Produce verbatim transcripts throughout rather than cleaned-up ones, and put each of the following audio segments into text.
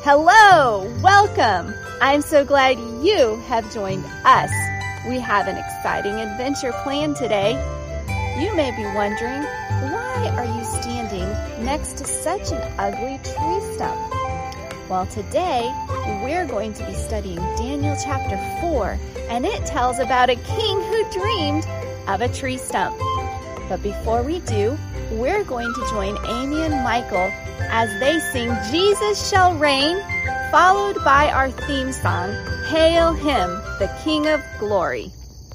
Hello, welcome. I'm so glad you have joined us. We have an exciting adventure planned today. You may be wondering, why are you standing next to such an ugly tree stump? Well, today we're going to be studying Daniel chapter four, and it tells about a king who dreamed of a tree stump. But before we do, we're going to join Amy and Michael as they sing Jesus Shall Reign, followed by our theme song, Hail Him, the King of Glory.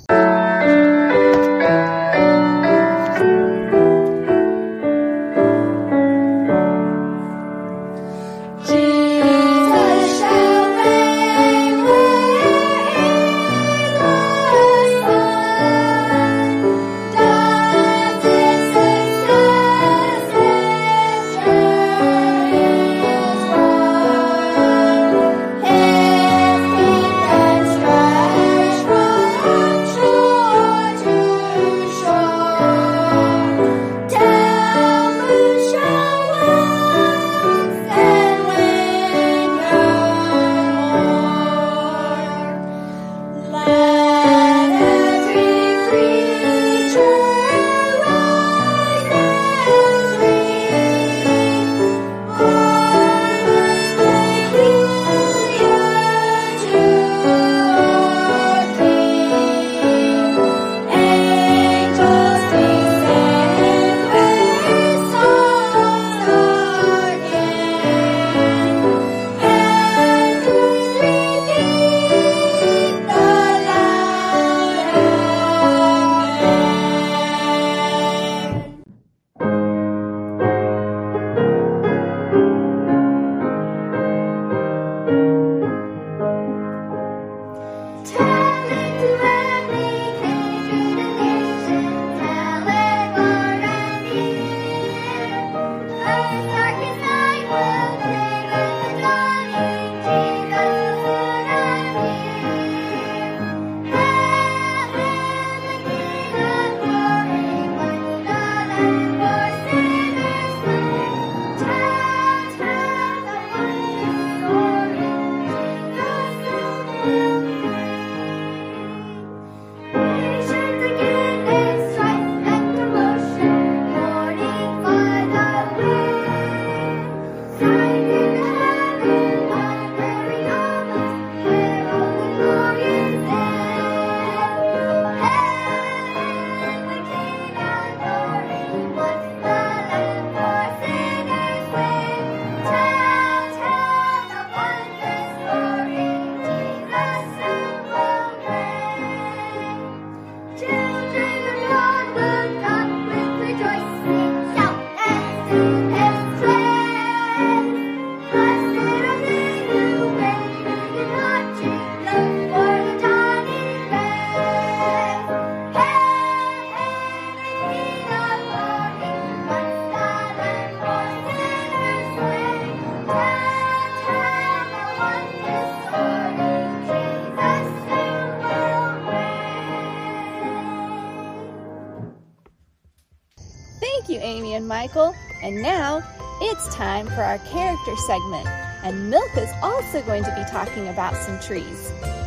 Thank you, Amy and Michael. And now it's time for our character segment. And Milka's also going to be talking about some trees.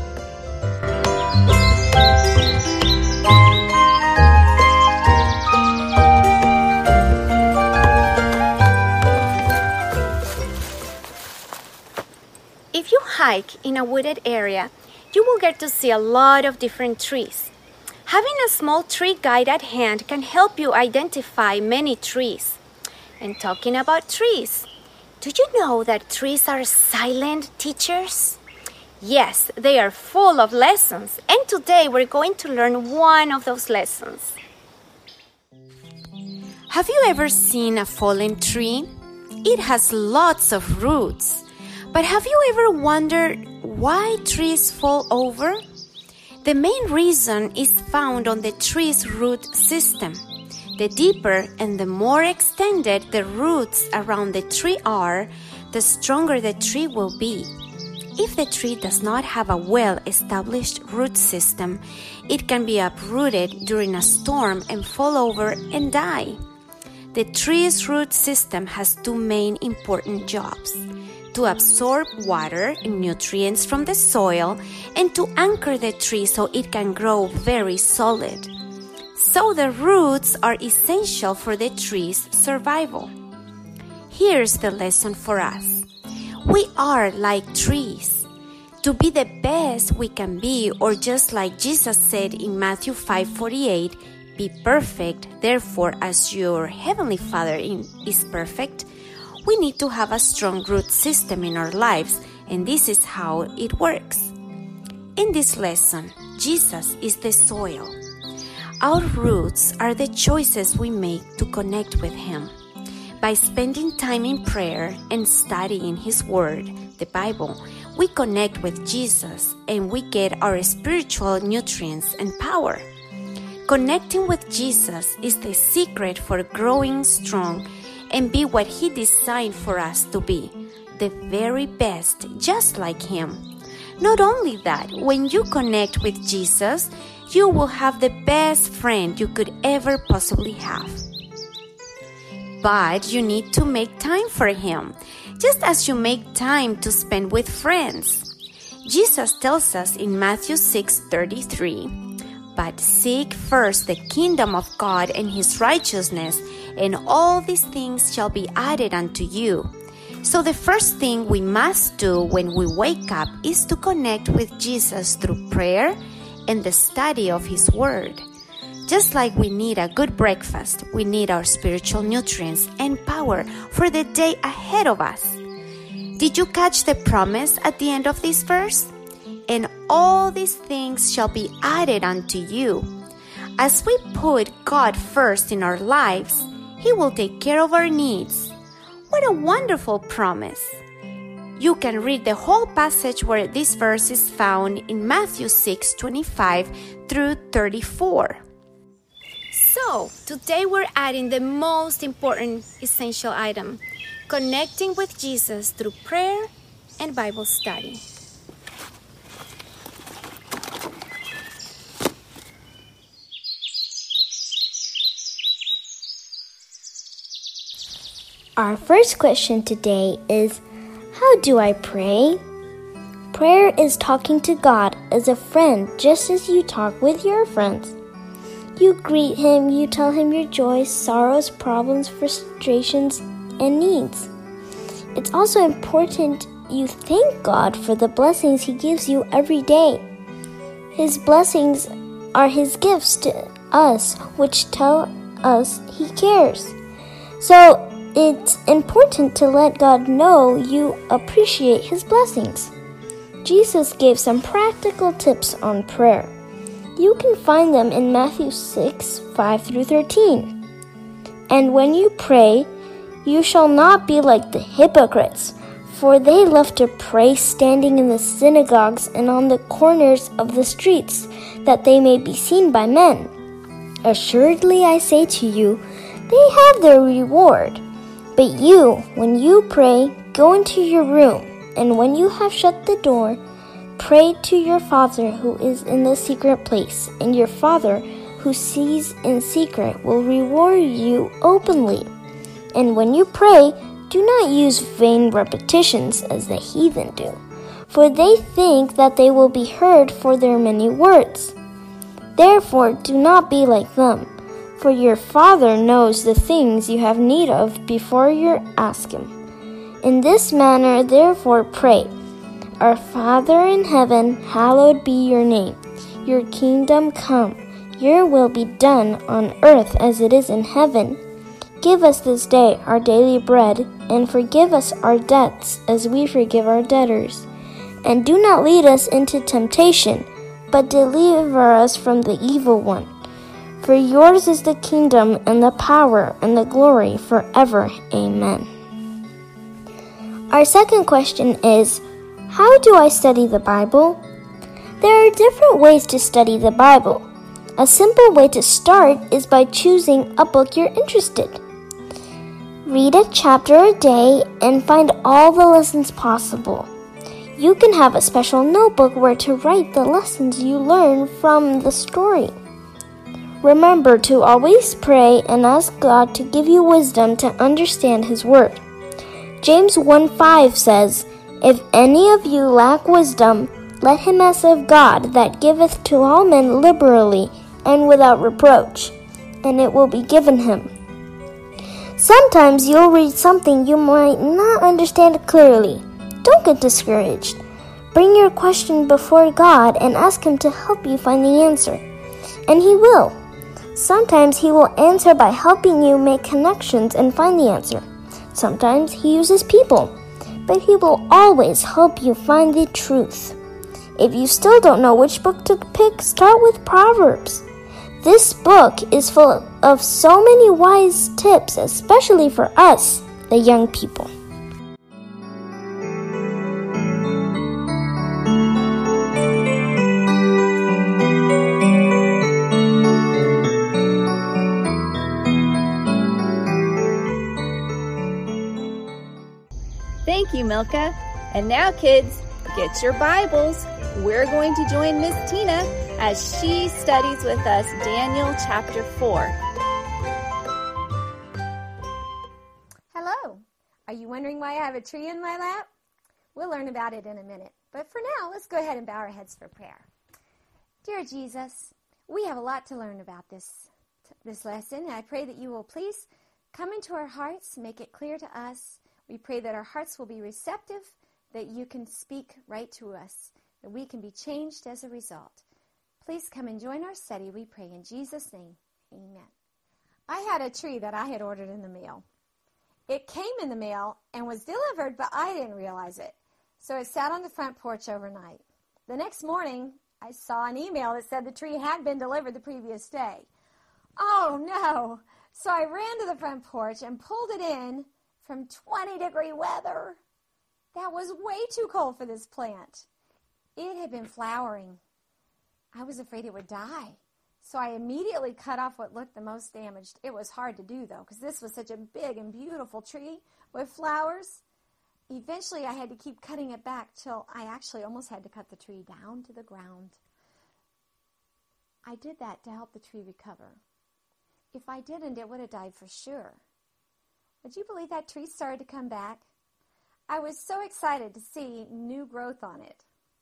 If you hike in a wooded area, you will get to see a lot of different trees. Having a small tree guide at hand can help you identify many trees. And talking about trees, do you know that trees are silent teachers? Yes, they are full of lessons, and today we're going to learn one of those lessons. Have you ever seen a fallen tree? It has lots of roots. But have you ever wondered why trees fall over? The main reason is found on the tree's root system. The deeper and the more extended the roots around the tree are, the stronger the tree will be. If the tree does not have a well-established root system, it can be uprooted during a storm and fall over and die. The tree's root system has two main important jobs: to absorb water and nutrients from the soil and to anchor the tree so it can grow very solid. So the roots are essential for the tree's survival. Here's the lesson for us. We are like trees. To be the best we can be, or just like Jesus said in Matthew five forty-eight, be perfect, therefore as your Heavenly Father is perfect, we need to have a strong root system in our lives, and this is how it works. In this lesson, Jesus is the soil. Our roots are the choices we make to connect with Him. By spending time in prayer and studying His Word, the Bible, we connect with Jesus and we get our spiritual nutrients and power. Connecting with Jesus is the secret for growing strong and be what He designed for us to be, the very best, just like Him. Not only that, when you connect with Jesus, you will have the best friend you could ever possibly have. But you need to make time for Him, just as you make time to spend with friends. Jesus tells us in Matthew six thirty-three, "But seek first the kingdom of God and His righteousness, and all these things shall be added unto you." So the first thing we must do when we wake up is to connect with Jesus through prayer and the study of His Word. Just like we need a good breakfast, we need our spiritual nutrients and power for the day ahead of us. Did you catch the promise at the end of this verse? And all these things shall be added unto you. As we put God first in our lives, He will take care of our needs. What a wonderful promise! You can read the whole passage where this verse is found in Matthew six twenty-five through thirty-four. So, today we're adding the most important essential item, connecting with Jesus through prayer and Bible study. Our first question today is, how do I pray? Prayer is talking to God as a friend, just as you talk with your friends. You greet Him, you tell Him your joys, sorrows, problems, frustrations, and needs. It's also important you thank God for the blessings He gives you every day. His blessings are His gifts to us, which tell us He cares. So, it's important to let God know you appreciate His blessings. Jesus gave some practical tips on prayer. You can find them in Matthew six, five through thirteen. And when you pray, you shall not be like the hypocrites, for they love to pray standing in the synagogues and on the corners of the streets, that they may be seen by men. Assuredly I say to you, they have their reward. But you, when you pray, go into your room, and when you have shut the door, pray to your Father who is in the secret place, and your Father who sees in secret will reward you openly. And when you pray, do not use vain repetitions as the heathen do, for they think that they will be heard for their many words. Therefore, do not be like them. For your Father knows the things you have need of before you ask Him. In this manner, therefore, pray. Our Father in heaven, hallowed be your name. Your kingdom come. Your will be done on earth as it is in heaven. Give us this day our daily bread, and forgive us our debts as we forgive our debtors. And do not lead us into temptation, but deliver us from the evil one. For yours is the kingdom and the power and the glory forever. Amen. Our second question is, how do I study the Bible? There are different ways to study the Bible. A simple way to start is by choosing a book you're interested. Read a chapter a day and find all the lessons possible. You can have a special notebook where to write the lessons you learn from the story. Remember to always pray and ask God to give you wisdom to understand His Word. James one five says, "If any of you lack wisdom, let him ask of God that giveth to all men liberally and without reproach, and it will be given him." Sometimes you'll read something you might not understand clearly. Don't get discouraged. Bring your question before God and ask Him to help you find the answer. And He will. Sometimes He will answer by helping you make connections and find the answer. Sometimes He uses people, but He will always help you find the truth. If you still don't know which book to pick, start with Proverbs. This book is full of so many wise tips, especially for us, the young people. Thank you, Milka. And now, kids, get your Bibles. We're going to join Miss Tina as she studies with us Daniel chapter four. Hello. Are you wondering why I have a tree in my lap? We'll learn about it in a minute. But for now, let's go ahead and bow our heads for prayer. Dear Jesus, we have a lot to learn about this, this lesson. I pray that you will please come into our hearts, make it clear to us. We pray that our hearts will be receptive, that you can speak right to us, that we can be changed as a result. Please come and join our study, we pray in Jesus' name. Amen. I had a tree that I had ordered in the mail. It came in the mail and was delivered, but I didn't realize it. So it sat on the front porch overnight. The next morning, I saw an email that said the tree had been delivered the previous day. Oh, no. So I ran to the front porch and pulled it in from twenty degree weather. That was way too cold for this plant. It had been flowering. I was afraid it would die. So I immediately cut off what looked the most damaged. It was hard to do, though, because this was such a big and beautiful tree with flowers. Eventually, I had to keep cutting it back till I actually almost had to cut the tree down to the ground. I did that to help the tree recover. If I didn't, it would have died for sure. Would you believe that tree started to come back? I was so excited to see new growth on it.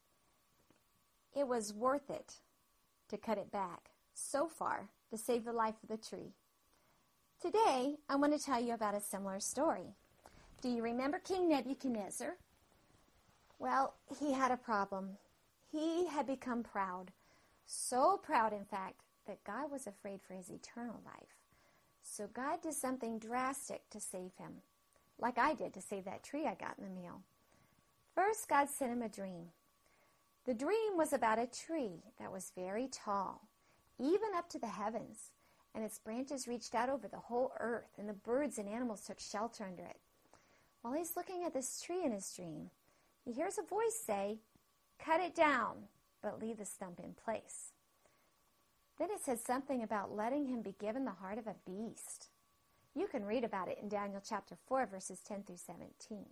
It was worth it to cut it back so far to save the life of the tree. Today, I want to tell you about a similar story. Do you remember King Nebuchadnezzar? Well, he had a problem. He had become proud, so proud, in fact, that God was afraid for his eternal life. So God did something drastic to save him, like I did to save that tree I got in the mail. First, God sent him a dream. The dream was about a tree that was very tall, even up to the heavens, and its branches reached out over the whole earth, and the birds and animals took shelter under it. While he's looking at this tree in his dream, he hears a voice say, "Cut it down, but leave the stump in place." Then it says something about letting him be given the heart of a beast. You can read about it in Daniel chapter four, verses ten through seventeen.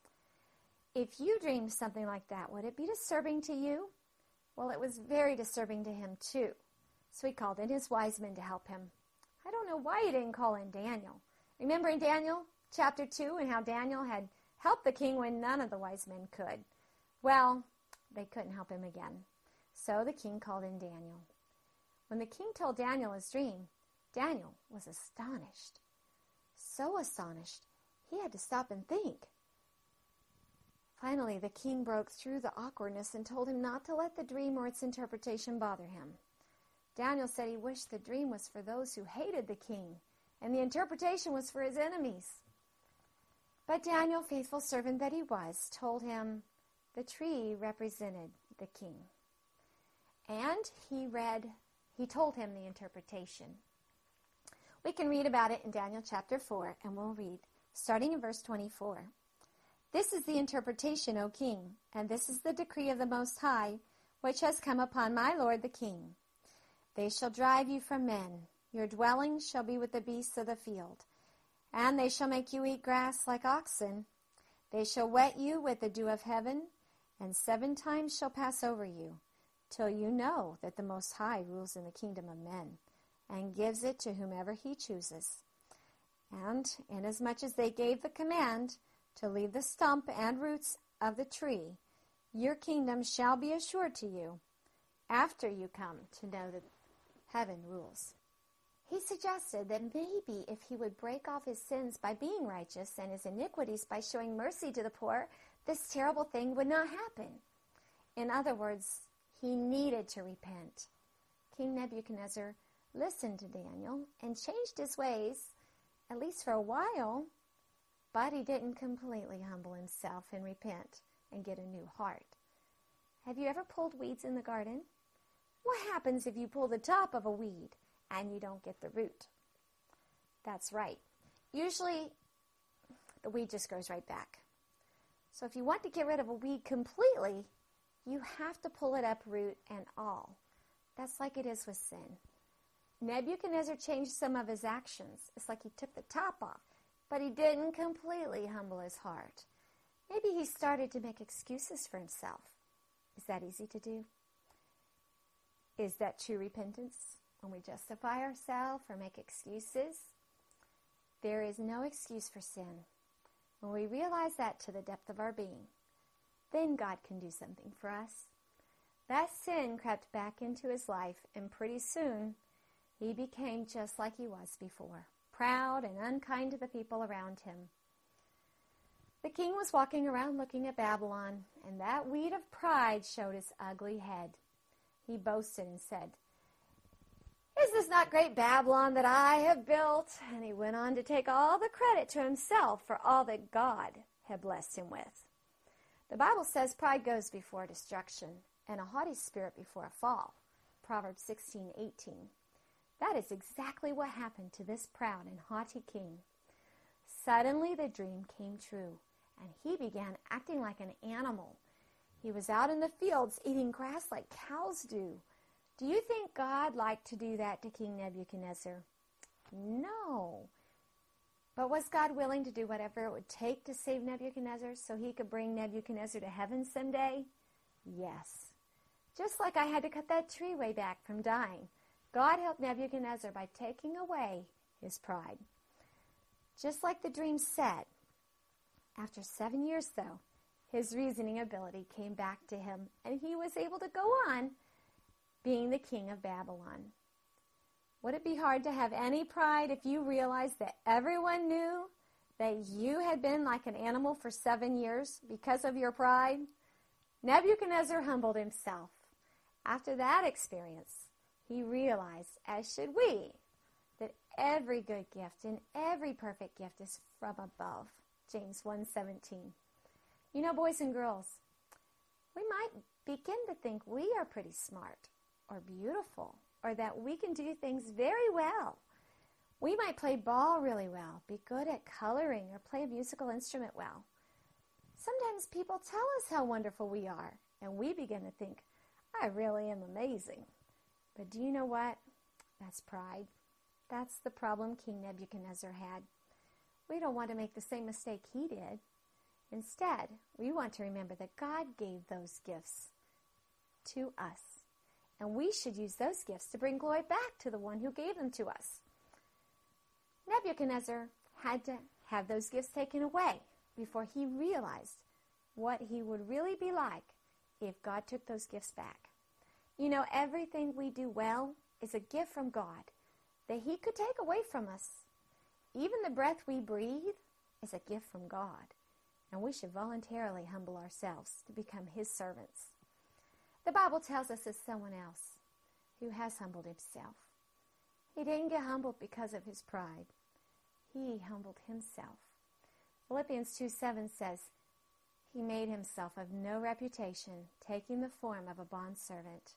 If you dreamed something like that, would it be disturbing to you? Well, it was very disturbing to him too. So he called in his wise men to help him. I don't know why he didn't call in Daniel. Remember in Daniel chapter two and how Daniel had helped the king when none of the wise men could? Well, they couldn't help him again. So the king called in Daniel. When the king told Daniel his dream, Daniel was astonished. So astonished, he had to stop and think. Finally, the king broke through the awkwardness and told him not to let the dream or its interpretation bother him. Daniel said he wished the dream was for those who hated the king, and the interpretation was for his enemies. But Daniel, faithful servant that he was, told him the tree represented the king. And he read, he told him the interpretation. We can read about it in Daniel chapter four, and we'll read, starting in verse twenty-four. "This is the interpretation, O king, and this is the decree of the Most High, which has come upon my lord the king. They shall drive you from men. Your dwelling shall be with the beasts of the field. And they shall make you eat grass like oxen. They shall wet you with the dew of heaven, and seven times shall pass over you, till you know that the Most High rules in the kingdom of men, and gives it to whomever he chooses. And inasmuch as they gave the command to leave the stump and roots of the tree, your kingdom shall be assured to you after you come to know that heaven rules. He suggested that maybe if he would break off his sins by being righteous and his iniquities by showing mercy to the poor, this terrible thing would not happen. In other words, he needed to repent. King Nebuchadnezzar listened to Daniel and changed his ways, at least for a while, but he didn't completely humble himself and repent and get a new heart. Have you ever pulled weeds in the garden? What happens if you pull the top of a weed and you don't get the root? That's right. Usually, the weed just grows right back. So if you want to get rid of a weed completely, you have to pull it up root and all. That's like it is with sin. Nebuchadnezzar changed some of his actions. It's like he took the top off, but he didn't completely humble his heart. Maybe he started to make excuses for himself. Is that easy to do? Is that true repentance? When we justify ourselves or make excuses? There is no excuse for sin. When we realize that to the depth of our being, then God can do something for us. That sin crept back into his life, and pretty soon he became just like he was before, proud and unkind to the people around him. The king was walking around looking at Babylon, and that weed of pride showed his ugly head. He boasted and said, "Is this not great Babylon that I have built?" And he went on to take all the credit to himself for all that God had blessed him with. The Bible says pride goes before destruction, and a haughty spirit before a fall. Proverbs sixteen eighteen. That is exactly what happened to this proud and haughty king. Suddenly the dream came true, and he began acting like an animal. He was out in the fields eating grass like cows do. Do you think God liked to do that to King Nebuchadnezzar? No. But was God willing to do whatever it would take to save Nebuchadnezzar so he could bring Nebuchadnezzar to heaven someday? Yes. Just like I had to cut that tree way back from dying, God helped Nebuchadnezzar by taking away his pride. Just like the dream said, after seven years, though, his reasoning ability came back to him, and he was able to go on being the king of Babylon. Would it be hard to have any pride if you realized that everyone knew that you had been like an animal for seven years because of your pride? Nebuchadnezzar humbled himself. After that experience, he realized, as should we, that every good gift and every perfect gift is from above. James one seventeen. You know, boys and girls, we might begin to think we are pretty smart or beautiful or that we can do things very well. We might play ball really well, be good at coloring, or play a musical instrument well. Sometimes people tell us how wonderful we are, and we begin to think, I really am amazing. But do you know what? That's pride. That's the problem King Nebuchadnezzar had. We don't want to make the same mistake he did. Instead, we want to remember that God gave those gifts to us. And we should use those gifts to bring glory back to the one who gave them to us. Nebuchadnezzar had to have those gifts taken away before he realized what he would really be like if God took those gifts back. You know, everything we do well is a gift from God that he could take away from us. Even the breath we breathe is a gift from God, and we should voluntarily humble ourselves to become his servants. The Bible tells us of someone else who has humbled himself. He didn't get humbled because of his pride. He humbled himself. Philippians two seven says, he made himself of no reputation, taking the form of a bondservant.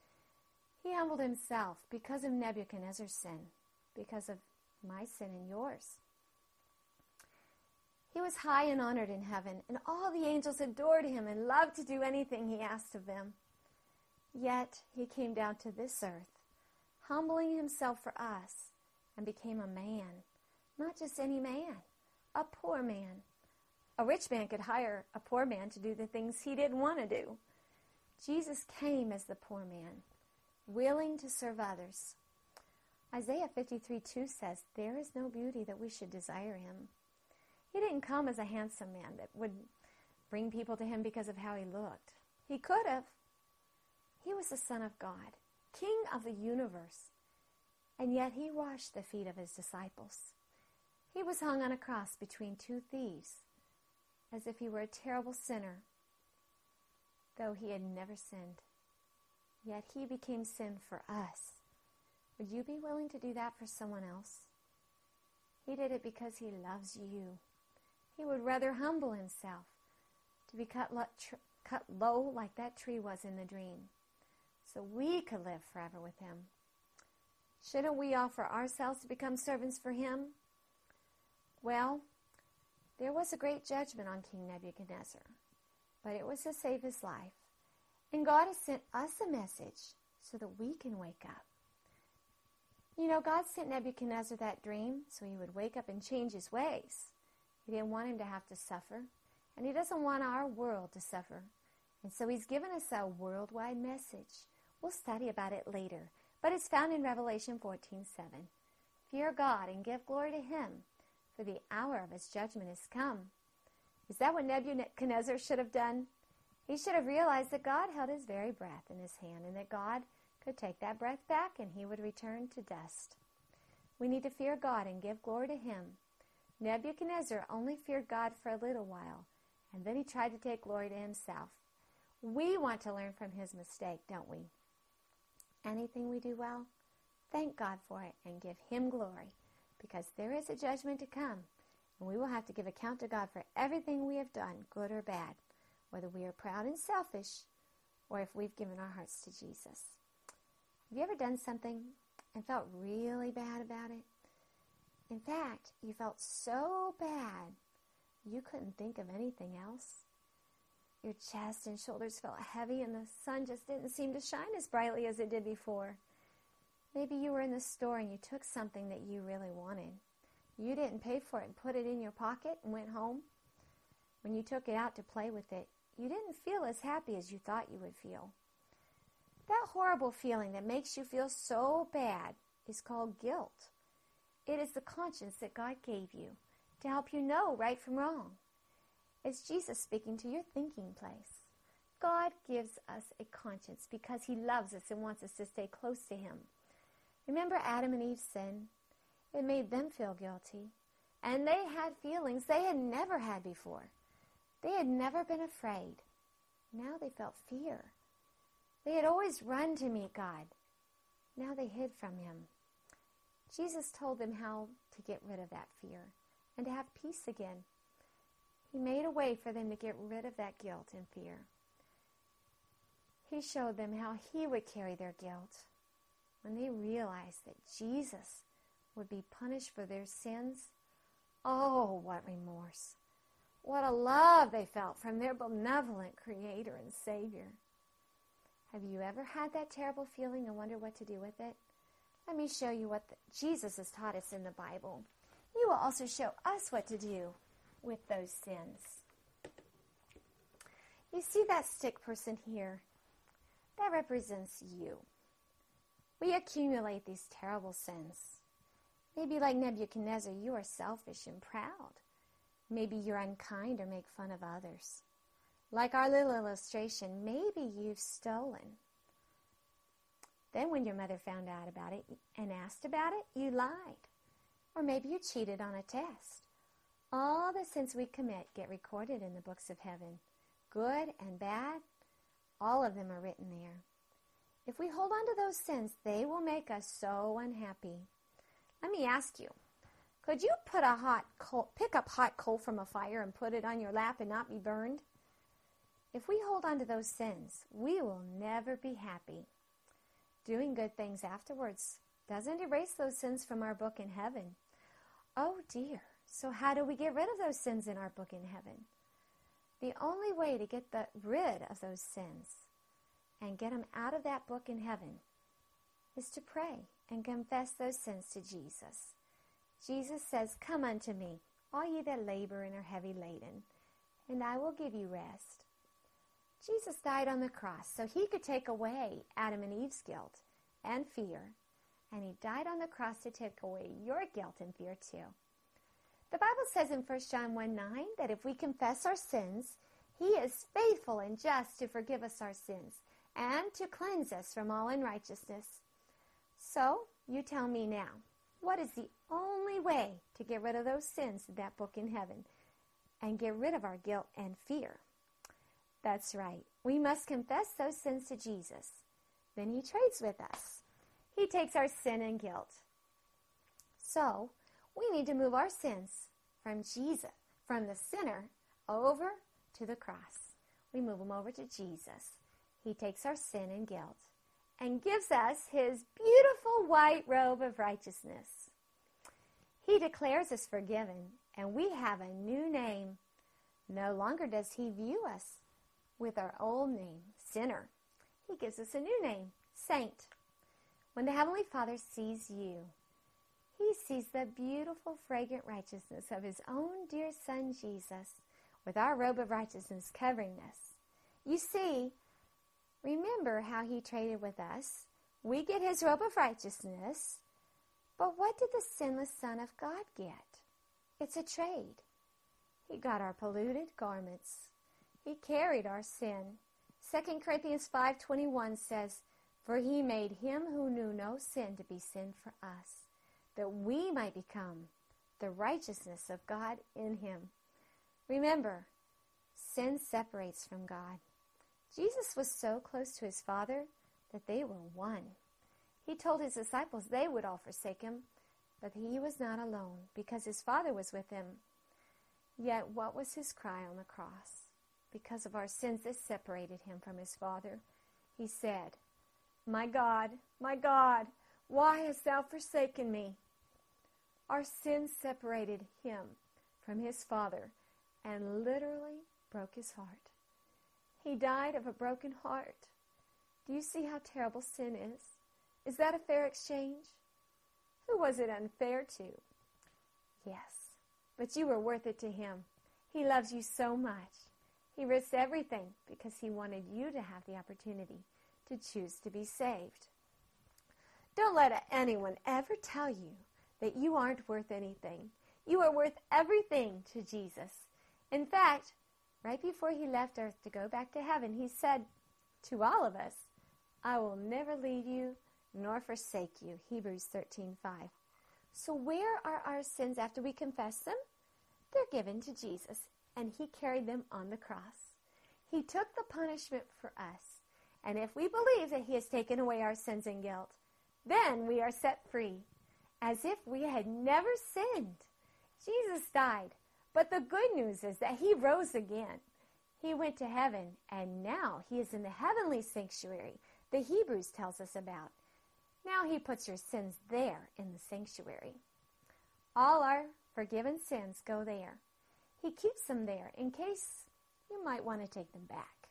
He humbled himself because of Nebuchadnezzar's sin, because of my sin and yours. He was high and honored in heaven, and all the angels adored him and loved to do anything he asked of them. Yet he came down to this earth, humbling himself for us, and became a man. Not just any man, a poor man. A rich man could hire a poor man to do the things he didn't want to do. Jesus came as the poor man, willing to serve others. Isaiah fifty-three two says, there is no beauty that we should desire him. He didn't come as a handsome man that would bring people to him because of how he looked. He could have. He was the Son of God, King of the universe. And yet he washed the feet of his disciples. He was hung on a cross between two thieves, as if he were a terrible sinner, though he had never sinned. Yet he became sin for us. Would you be willing to do that for someone else? He did it because he loves you. He would rather humble himself to be cut, lo- tr- cut low like that tree was in the dream, so we could live forever with him. Shouldn't we offer ourselves to become servants for him? Well, there was a great judgment on King Nebuchadnezzar, but it was to save his life. And God has sent us a message so that we can wake up. You know, God sent Nebuchadnezzar that dream so he would wake up and change his ways. He didn't want him to have to suffer, and he doesn't want our world to suffer. And so he's given us a worldwide message. We'll study about it later, but it's found in Revelation fourteen seven. Fear God and give glory to him, for the hour of his judgment is come. Is that what Nebuchadnezzar should have done? He should have realized that God held his very breath in his hand and that God could take that breath back and he would return to dust. We need to fear God and give glory to him. Nebuchadnezzar only feared God for a little while, and then he tried to take glory to himself. We want to learn from his mistake, don't we? Anything we do well, thank God for it and give him glory, because there is a judgment to come, and we will have to give account to God for everything we have done, good or bad, whether we are proud and selfish or if we've given our hearts to Jesus. Have you ever done something and felt really bad about it? In fact, you felt so bad you couldn't think of anything else. Your chest and shoulders felt heavy and the sun just didn't seem to shine as brightly as it did before. Maybe you were in the store and you took something that you really wanted. You didn't pay for it and put it in your pocket and went home. When you took it out to play with it, you didn't feel as happy as you thought you would feel. That horrible feeling that makes you feel so bad is called guilt. It is the conscience that God gave you to help you know right from wrong. It's Jesus speaking to your thinking place. God gives us a conscience because he loves us and wants us to stay close to him. Remember Adam and Eve's sin? It made them feel guilty. And they had feelings they had never had before. They had never been afraid. Now they felt fear. They had always run to meet God. Now they hid from him. Jesus told them how to get rid of that fear and to have peace again. He made a way for them to get rid of that guilt and fear. He showed them how he would carry their guilt. When they realized that Jesus would be punished for their sins, oh, what remorse. What a love they felt from their benevolent Creator and Savior. Have you ever had that terrible feeling and wondered what to do with it? Let me show you what the, Jesus has taught us in the Bible. He will also show us what to do with those sins. You see that stick person here? That represents you. We accumulate these terrible sins. Maybe like Nebuchadnezzar, you are selfish and proud. Maybe you're unkind or make fun of others. Like our little illustration, maybe you've stolen. Then when your mother found out about it and asked about it, you lied. Or maybe you cheated on a test. All the sins we commit get recorded in the books of heaven. Good and bad, all of them are written there. If we hold on to those sins, they will make us so unhappy. Let me ask you, could you put a hot coal, pick up hot coal from a fire and put it on your lap and not be burned? If we hold on to those sins, we will never be happy. Doing good things afterwards doesn't erase those sins from our book in heaven. Oh dear, so how do we get rid of those sins in our book in heaven? The only way to get the, rid of those sins and get them out of that book in heaven is to pray and confess those sins to Jesus. Jesus says, "Come unto me, all ye that labor and are heavy laden, and I will give you rest." Jesus died on the cross so he could take away Adam and Eve's guilt and fear, and he died on the cross to take away your guilt and fear too. The Bible says in First John one nine that if we confess our sins, He is faithful and just to forgive us our sins and to cleanse us from all unrighteousness. So, you tell me now, what is the only way to get rid of those sins in that book in heaven and get rid of our guilt and fear? That's right. We must confess those sins to Jesus. Then He trades with us. He takes our sin and guilt. So, we need to move our sins from Jesus, from the sinner, over to the cross. We move them over to Jesus. He takes our sin and guilt and gives us His beautiful white robe of righteousness. He declares us forgiven, and we have a new name. No longer does He view us with our old name, sinner. He gives us a new name, saint. When the Heavenly Father sees you, He sees the beautiful, fragrant righteousness of His own dear Son, Jesus, with our robe of righteousness covering us. You see, remember how He traded with us. We get His robe of righteousness, but what did the sinless Son of God get? It's a trade. He got our polluted garments. He carried our sin. Second Corinthians five twenty-one says, "For He made Him who knew no sin to be sin for us, that we might become the righteousness of God in Him." Remember, sin separates from God. Jesus was so close to His Father that they were one. He told His disciples they would all forsake Him, but He was not alone because His Father was with Him. Yet what was His cry on the cross? Because of our sins that separated Him from His Father, He said, "My God, my God, why hast Thou forsaken me?" Our sins separated Him from His Father and literally broke His heart. He died of a broken heart. Do you see how terrible sin is? Is that a fair exchange? Who was it unfair to? Yes, but you were worth it to Him. He loves you so much. He risked everything because He wanted you to have the opportunity to choose to be saved. Don't let anyone ever tell you that you aren't worth anything. You are worth everything to Jesus. In fact, right before He left earth to go back to heaven, He said to all of us, "I will never leave you nor forsake you," Hebrews thirteen five. So where are our sins after we confess them? They're given to Jesus, and He carried them on the cross. He took the punishment for us, and if we believe that He has taken away our sins and guilt, then we are set free, as if we had never sinned. Jesus died, but the good news is that He rose again. He went to heaven, and now He is in the heavenly sanctuary that Hebrews tells us about. Now He puts your sins there in the sanctuary. All our forgiven sins go there. He keeps them there in case you might want to take them back.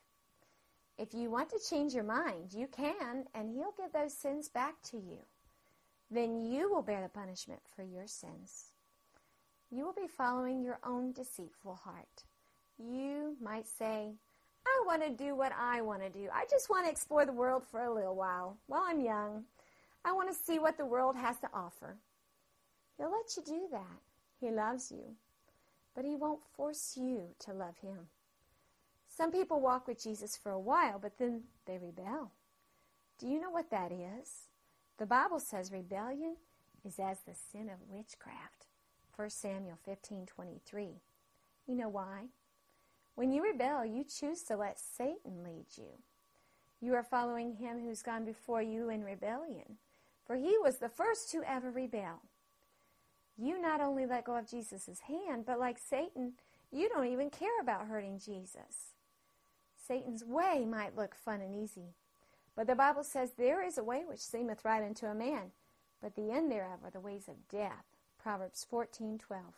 If you want to change your mind, you can, and He'll give those sins back to you. Then you will bear the punishment for your sins. You will be following your own deceitful heart. You might say, "I want to do what I want to do. I just want to explore the world for a little while while I'm young. I want to see what the world has to offer." He'll let you do that. He loves you, but He won't force you to love Him. Some people walk with Jesus for a while, but then they rebel. Do you know what that is? The Bible says rebellion is as the sin of witchcraft. First Samuel fifteen twenty-three. You know why? When you rebel, you choose to let Satan lead you. You are following him who's gone before you in rebellion, for he was the first to ever rebel. You not only let go of Jesus' hand, but like Satan, you don't even care about hurting Jesus. Satan's way might look fun and easy, but the Bible says there is a way which seemeth right unto a man, but the end thereof are the ways of death. Proverbs fourteen twelve.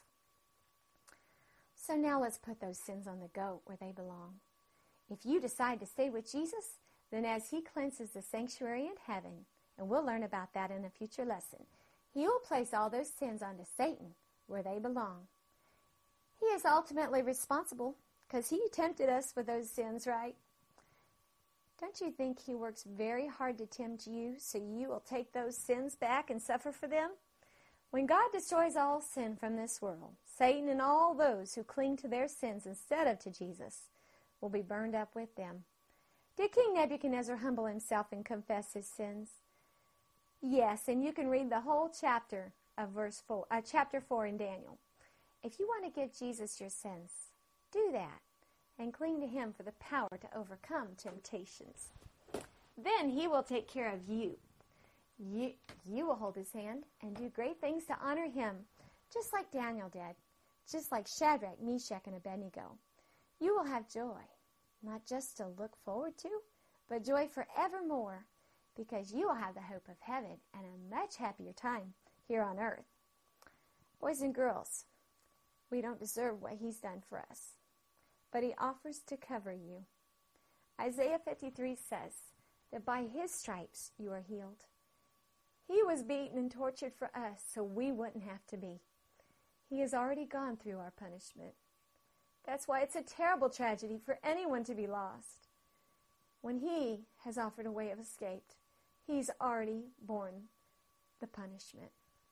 So now let's put those sins on the goat where they belong. If you decide to stay with Jesus, then as he cleanses the sanctuary in heaven, and we'll learn about that in a future lesson, he will place all those sins onto Satan where they belong. He is ultimately responsible because he tempted us with those sins, right? Don't you think he works very hard to tempt you so you will take those sins back and suffer for them? When God destroys all sin from this world, Satan and all those who cling to their sins instead of to Jesus will be burned up with them. Did King Nebuchadnezzar humble himself and confess his sins? Yes, and you can read the whole chapter of verse four, uh, chapter four in Daniel. If you want to give Jesus your sins, do that and cling to him for the power to overcome temptations. Then he will take care of you. You, you will hold his hand and do great things to honor him, just like Daniel did, just like Shadrach, Meshach, and Abednego. You will have joy, not just to look forward to, but joy forevermore, because you will have the hope of heaven and a much happier time here on earth. Boys and girls, we don't deserve what he's done for us, but he offers to cover you. Isaiah fifty-three says that by his stripes you are healed. He was beaten and tortured for us so we wouldn't have to be. He has already gone through our punishment. That's why it's a terrible tragedy for anyone to be lost. When he has offered a way of escape, he's already borne the punishment.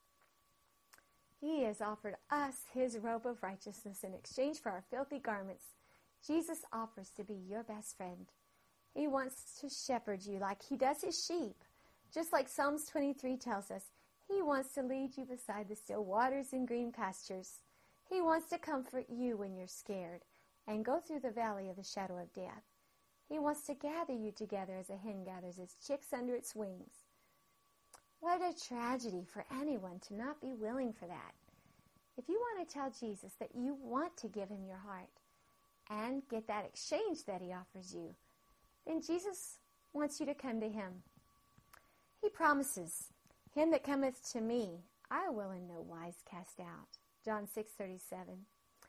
He has offered us his robe of righteousness in exchange for our filthy garments. Jesus offers to be your best friend. He wants to shepherd you like he does his sheep. Just like Psalms twenty-three tells us, he wants to lead you beside the still waters and green pastures. He wants to comfort you when you're scared and go through the valley of the shadow of death. He wants to gather you together as a hen gathers its chicks under its wings. What a tragedy for anyone to not be willing for that. If you want to tell Jesus that you want to give him your heart and get that exchange that he offers you, then Jesus wants you to come to him. He promises, him that cometh to me, I will in no wise cast out. John six thirty-seven.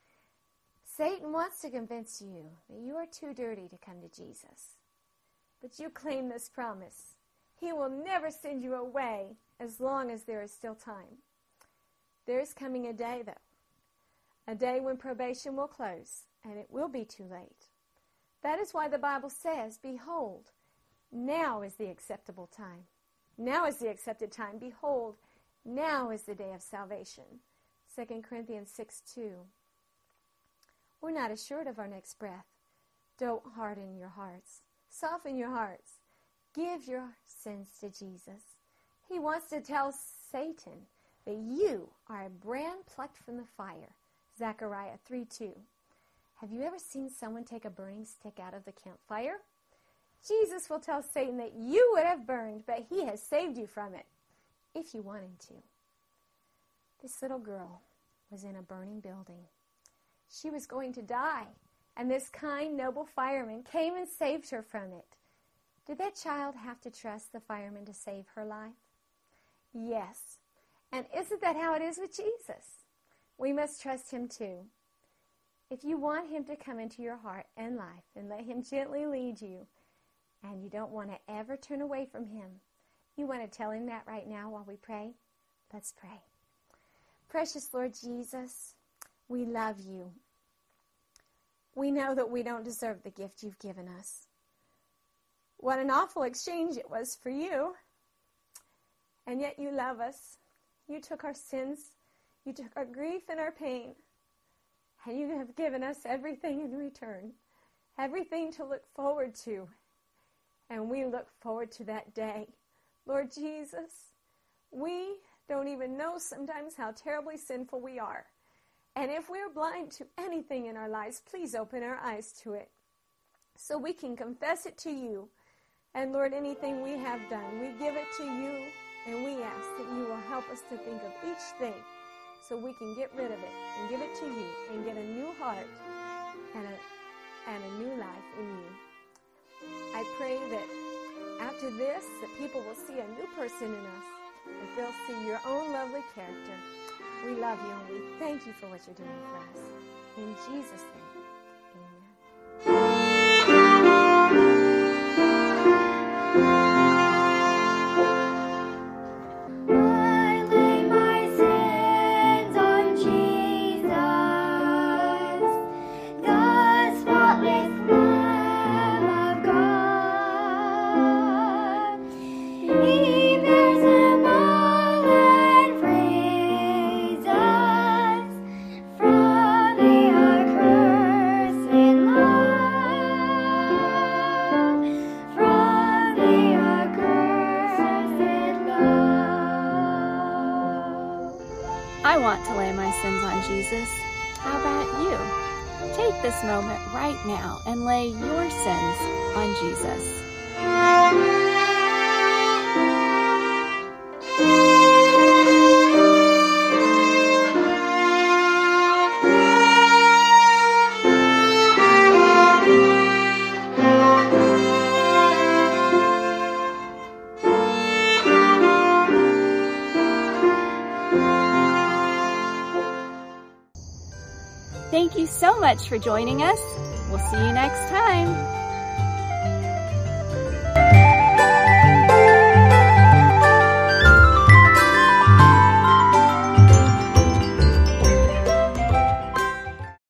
Satan wants to convince you that you are too dirty to come to Jesus. But you claim this promise. He will never send you away as long as there is still time. There is coming a day, though, a day when probation will close, and it will be too late. That is why the Bible says, behold, now is the acceptable time. Now is the accepted time. Behold, now is the day of salvation. Second Corinthians six two. We're not assured of our next breath. Don't harden your hearts. Soften your hearts. Give your sins to Jesus. He wants to tell Satan that you are a brand plucked from the fire. Zechariah three two. Have you ever seen someone take a burning stick out of the campfire? Jesus will tell Satan that you would have burned, but he has saved you from it, if you want him to. This little girl was in a burning building. She was going to die, and this kind, noble fireman came and saved her from it. Did that child have to trust the fireman to save her life? Yes. And isn't that how it is with Jesus? We must trust him too. If you want him to come into your heart and life and let him gently lead you, and you don't want to ever turn away from him, you want to tell him that right now while we pray? Let's pray. Precious Lord Jesus, we love you. We know that we don't deserve the gift you've given us. What an awful exchange it was for you. And yet you love us. You took our sins. You took our grief and our pain. And you have given us everything in return. Everything to look forward to. And we look forward to that day. Lord Jesus, we don't even know sometimes how terribly sinful we are. And if we're blind to anything in our lives, please open our eyes to it so we can confess it to you. And Lord, anything we have done, we give it to you, and we ask that you will help us to think of each thing so we can get rid of it and give it to you and get a new heart and a, and a new life in you. I pray that after this, that people will see a new person in us, that they'll see your own lovely character. We love you and we thank you for what you're doing for us. In Jesus' name, amen. He bears them all and free. this moment right now and lay your sins on Jesus. Thank you so much for joining us. We'll see you next time.